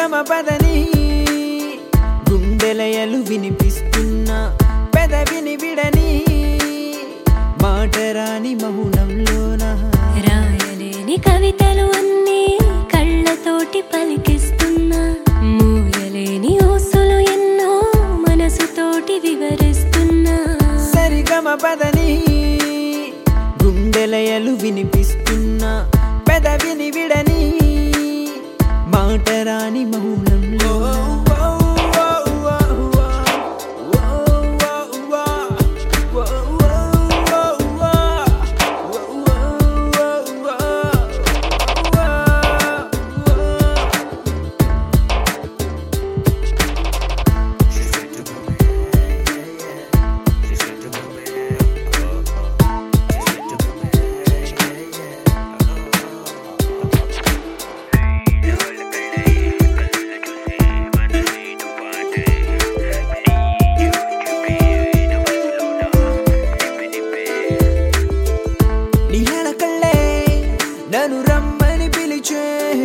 సరిగమ పదని గుండెలయలు వినిపిస్తున్నా పెదవిని విడని మాటరాని మౌనంలోన రాయలేని కవితలు అన్నీ కళ్ళతోటి పలికిస్తున్నా మూయలేని ఊసులు ఎన్నో మనసుతోటి వివరిస్తున్నా సరిగమ పదని గుండెలయలు వినిపిస్తున్నా పెదవిని విడని మాటరాని మౌనంలో నన్ను రమ్మని పిలిచే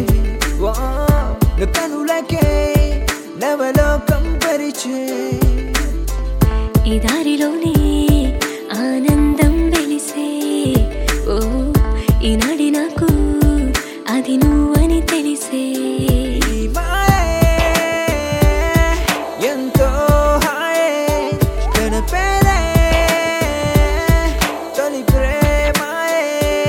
కనులకే నవలోకం పరిచే ఈ దారిలోనే ఆనందం వెలిసే ఓ ఈనాడి నాకు అది నువ్వని తెలిసే ఎంతో హాయే తన పేరే తొలి ప్రేమాయే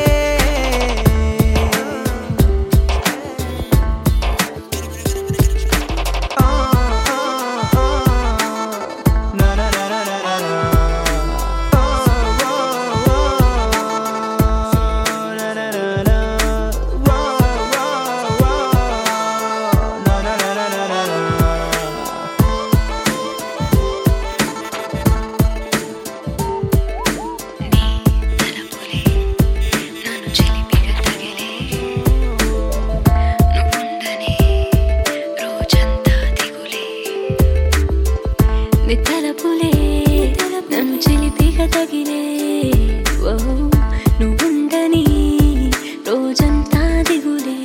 తలపులే నన్ను చిలిపిగా తగిలే ఓ నువ్వుండని రోజంతా దిగులే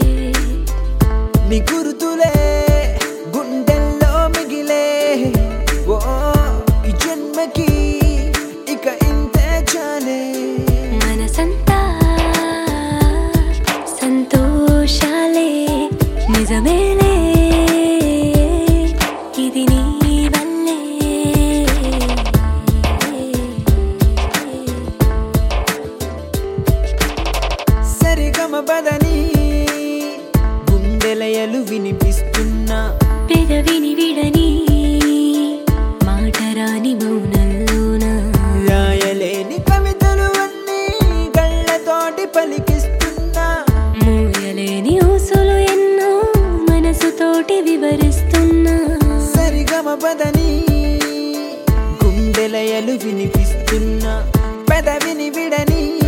నీ గుర్తులే గుండెల్లో మిగిలే ఓ ఈ జన్మకి ఇక ఇంతే చాలే మనసంతా సంతోషాలే నిజమేలే ఇది నీ సరిగమ పదని గుండెలయలు వినిపిస్తున్నా పెదవిని విడని మాటరాని మౌనంలోన రాయలేని కవితలు అన్నీ కళ్ళతోటి పలికిస్తున్నా మూయలేని ఊసులు ఎన్నో మనసుతోటి వివరిస్తున్నా సరిగమ పదని గుండెలయలు వినిపిస్తున్నా పెదవిని విడని